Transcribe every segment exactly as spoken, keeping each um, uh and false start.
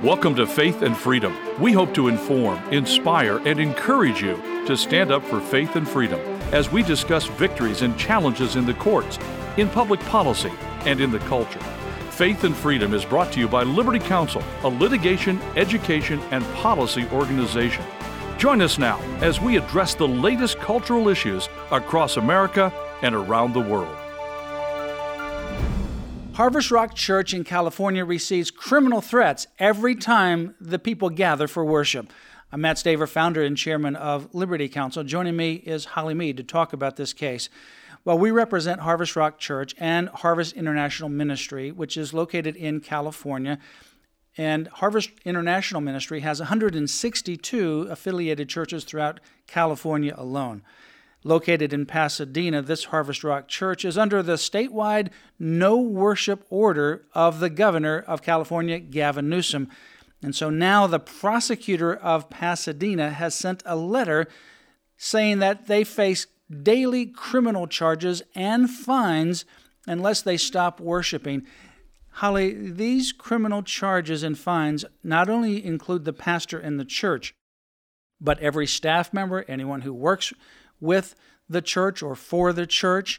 Welcome to Faith and Freedom. We hope to inform, inspire, and encourage you to stand up for faith and freedom as we discuss victories and challenges in the courts, in public policy, and in the culture. Faith and Freedom is brought to you by Liberty Counsel, a litigation, education, and policy organization. Join us now as we address the latest cultural issues across America and around the world. Harvest Rock Church in California receives criminal threats every time the people gather for worship. I'm Matt Staver, founder and chairman of Liberty Counsel. Joining me is Holly Mead to talk about this case. Well, we represent Harvest Rock Church and Harvest International Ministry, which is located in California. And Harvest International Ministry has one hundred sixty-two affiliated churches throughout California alone. Located in Pasadena, this Harvest Rock Church is under the statewide no worship order of the governor of California, Gavin Newsom. And so now the prosecutor of Pasadena has sent a letter saying that they face daily criminal charges and fines unless they stop worshiping. Holly, these criminal charges and fines not only include the pastor and the church, but every staff member, anyone who works with the church or for the church,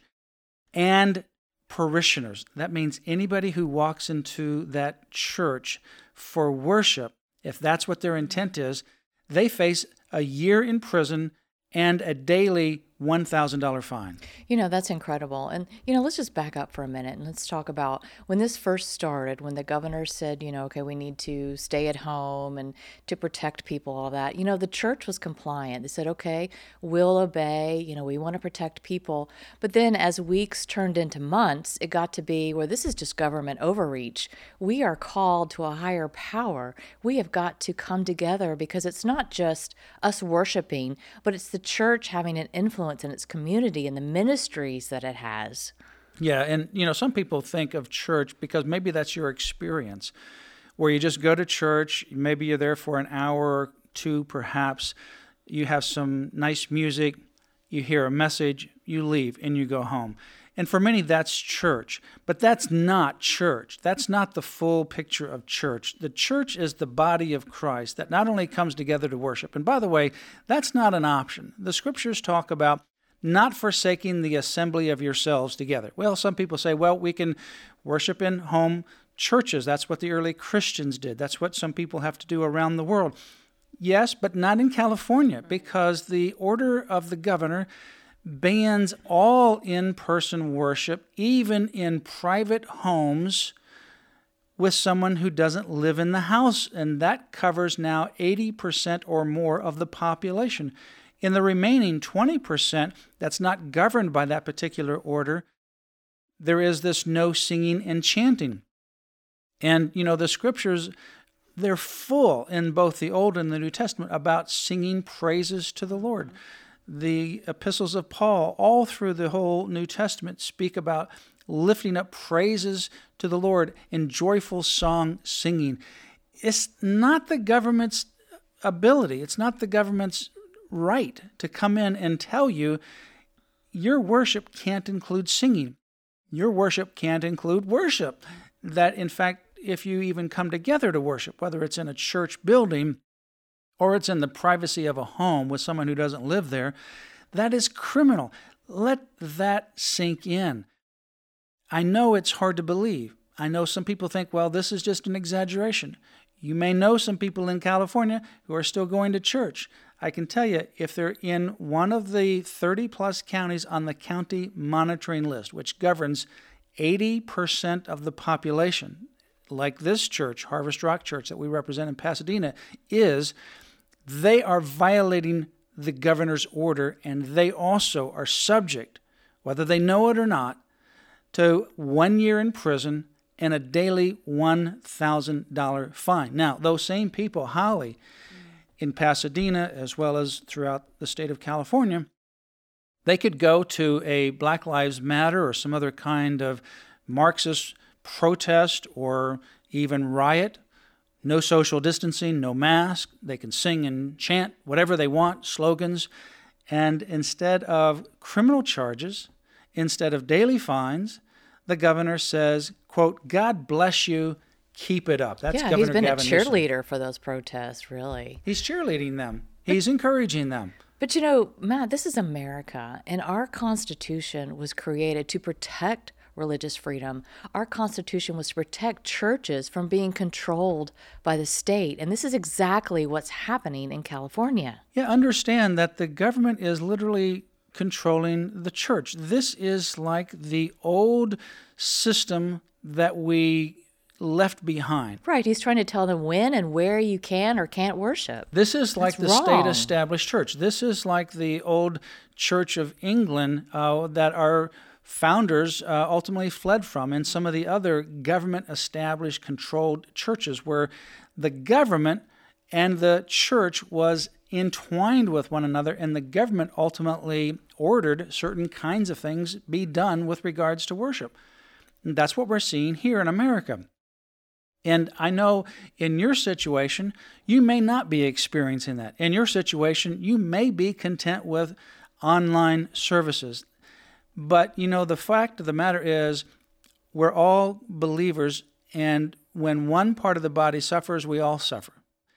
and parishioners. That means anybody who walks into that church for worship, if that's what their intent is, they face a year in prison and a daily one thousand dollars fine. You know, that's incredible. And, you know, let's just back up for a minute and let's talk about when this first started, when the governor said, you know, okay, we need to stay at home and to protect people, all that. You know, the church was compliant. They said, okay, we'll obey. You know, we want to protect people. But then as weeks turned into months, it got to be where this is just government overreach. We are called to a higher power. We have got to come together because it's not just us worshiping, but it's the church having an influence in its community and the ministries that it has. Yeah, and you know, some people think of church because maybe that's your experience, where you just go to church, maybe you're there for an hour or two perhaps, you have some nice music, you hear a message, you leave, and you go home. And for many, that's church. But that's not church. That's not the full picture of church. The church is the body of Christ that not only comes together to worship. And by the way, that's not an option. The scriptures talk about not forsaking the assembly of yourselves together. Well, some people say, well, we can worship in home churches. That's what the early Christians did. That's what some people have to do around the world. Yes, but not in California, because the order of the governor bans all in-person worship, even in private homes with someone who doesn't live in the house, and that covers now eighty percent or more of the population. In the remaining twenty percent that's not governed by that particular order, there is this no singing and chanting. And, you know, the scriptures, they're full in both the Old and the New Testament about singing praises to the Lord. The epistles of Paul, all through the whole New Testament, speak about lifting up praises to the Lord in joyful song singing. It's not the government's ability, it's not the government's right to come in and tell you your worship can't include singing. Your worship can't include worship. That, in fact, if you even come together to worship, whether it's in a church building or it's in the privacy of a home with someone who doesn't live there, that is criminal. Let that sink in. I know it's hard to believe. I know some people think, well, this is just an exaggeration. You may know some people in California who are still going to church. I can tell you, if they're in one of the thirty-plus counties on the county monitoring list, which governs eighty percent of the population, like this church, Harvest Rock Church, that we represent in Pasadena, is, they are violating the governor's order, and they also are subject, whether they know it or not, to one year in prison and a daily one thousand dollars fine. Now, those same people, Holly, in Pasadena, as well as throughout the state of California, they could go to a Black Lives Matter or some other kind of Marxist protest or even riot. No social distancing, no mask. They can sing and chant whatever they want, slogans. And instead of criminal charges, instead of daily fines, the governor says, quote, God bless you, keep it up. That's yeah, Governor he's been Gavin a Newsom. cheerleader for those protests, really. He's cheerleading them. He's encouraging them. But you know, Matt, this is America, and our Constitution was created to protect religious freedom. Our Constitution was to protect churches from being controlled by the state, and this is exactly what's happening in California. Yeah, understand that the government is literally controlling the church. This is like the old system that we left behind. Right, he's trying to tell them when and where you can or can't worship. This is like That's the wrong. state-established church. This is like the old Church of England uh, that our founders uh, ultimately fled from, and some of the other government-established, controlled churches where the government and the church was entwined with one another, and the government ultimately ordered certain kinds of things be done with regards to worship. And that's what we're seeing here in America. And I know in your situation, you may not be experiencing that. In your situation, you may be content with online services. But, you know, the fact of the matter is we're all believers, and when one part of the body suffers, we all suffer.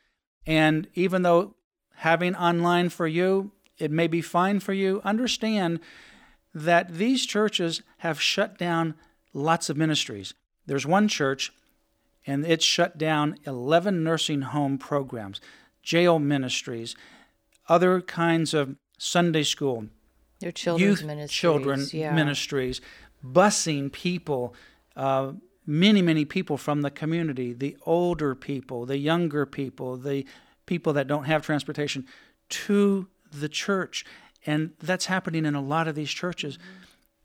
And even though having online for you, it may be fine for you, understand that these churches have shut down lots of ministries. There's one church, and it's shut down eleven nursing home programs, jail ministries, other kinds of Sunday school, Their children's youth ministries. children yeah. ministries, busing people, uh, many, many people from the community, the older people, the younger people, the people that don't have transportation, to the church. And that's happening in a lot of these churches. Mm-hmm.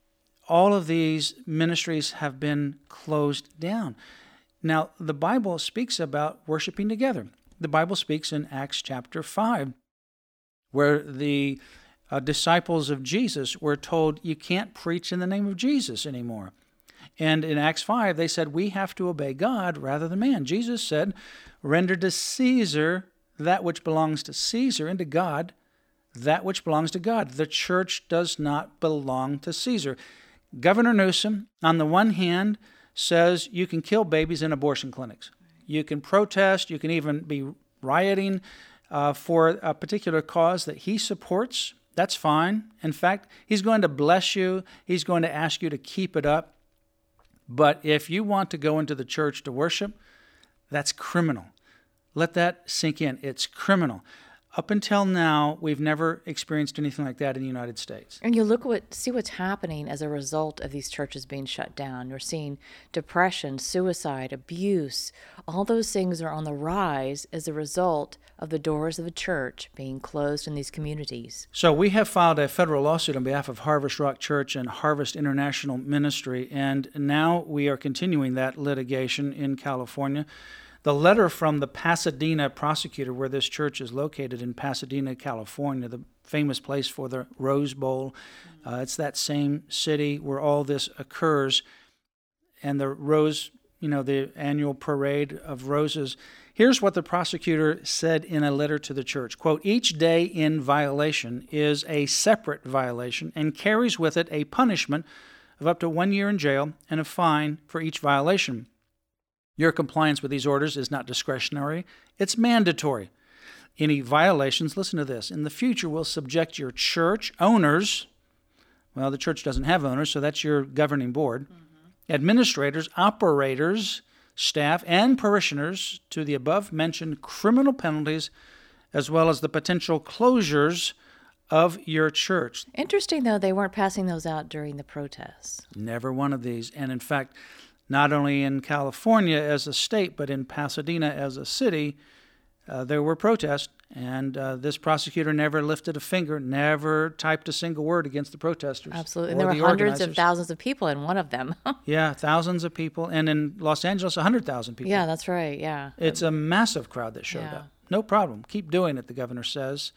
All of these ministries have been closed down. Now, the Bible speaks about worshiping together. The Bible speaks in Acts chapter five, where the uh, disciples of Jesus were told, you can't preach in the name of Jesus anymore. And in Acts five, they said, we have to obey God rather than man. Jesus said, render to Caesar that which belongs to Caesar, and to God that which belongs to God. The church does not belong to Caesar. Governor Newsom, on the one hand, says you can kill babies in abortion clinics. You can protest, you can even be rioting uh, for a particular cause that he supports. That's fine. In fact, he's going to bless you. He's going to ask you to keep it up. But if you want to go into the church to worship, that's criminal. Let that sink in. It's criminal. Up until now, we've never experienced anything like that in the United States. And you look what see what's happening as a result of these churches being shut down. You're seeing depression, suicide, abuse. All those things are on the rise as a result of the doors of the church being closed in these communities. So we have filed a federal lawsuit on behalf of Harvest Rock Church and Harvest International Ministry, and now we are continuing that litigation in California. The letter from the Pasadena prosecutor, where this church is located in Pasadena, California, the famous place for the Rose Bowl. Uh, it's that same city where all this occurs. And the rose, you know, the annual parade of roses. Here's what the prosecutor said in a letter to the church. Quote, each day in violation is a separate violation and carries with it a punishment of up to one year in jail and a fine for each violation. Your compliance with these orders is not discretionary, it's mandatory. Any violations, listen to this, in the future will subject your church owners, well, the church doesn't have owners, so that's your governing board, mm-hmm. administrators, operators, staff, and parishioners to the above-mentioned criminal penalties, as well as the potential closures of your church. Interesting, though, they weren't passing those out during the protests. Never one of these. And in fact, not only in California as a state, but in Pasadena as a city, uh, there were protests, and uh, this prosecutor never lifted a finger, never typed a single word against the protesters. Absolutely, or and there were the hundreds organizers. of thousands of people in one of them. Yeah, thousands of people, and in Los Angeles, one hundred thousand people. Yeah, that's right, yeah. It's a massive crowd that showed Yeah. up. No problem. Keep doing it, the governor says.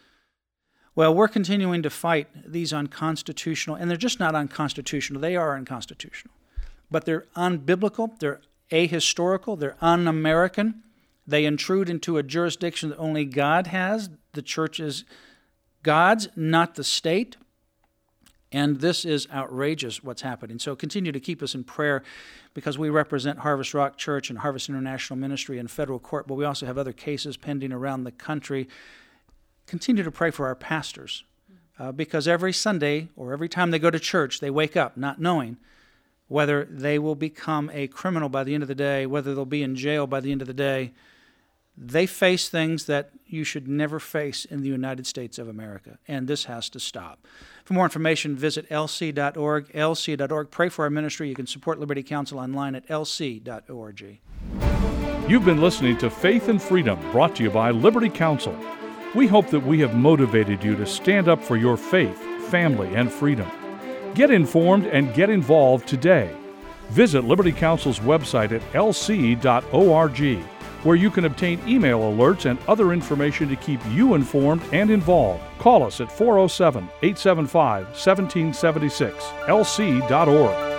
Well, we're continuing to fight these unconstitutional, and they're just not unconstitutional, they are unconstitutional. But they're unbiblical, they're ahistorical, they're un-American. They intrude into a jurisdiction that only God has. The church is God's, not the state. And this is outrageous what's happening. So continue to keep us in prayer, because we represent Harvest Rock Church and Harvest International Ministry in federal court, but we also have other cases pending around the country. Continue to pray for our pastors, uh, because every Sunday or every time they go to church, they wake up not knowing whether they will become a criminal by the end of the day, whether they'll be in jail by the end of the day. They face things that you should never face in the United States of America, and this has to stop. For more information, visit L C dot org, L C dot org. Pray for our ministry. You can support Liberty Counsel online at L C dot org. You've been listening to Faith and Freedom, brought to you by Liberty Counsel. We hope that we have motivated you to stand up for your faith, family, and freedom. Get informed and get involved today. Visit Liberty Counsel's website at L C dot org, where you can obtain email alerts and other information to keep you informed and involved. Call us at four oh seven, eight seven five, one seven seven six, L C dot org.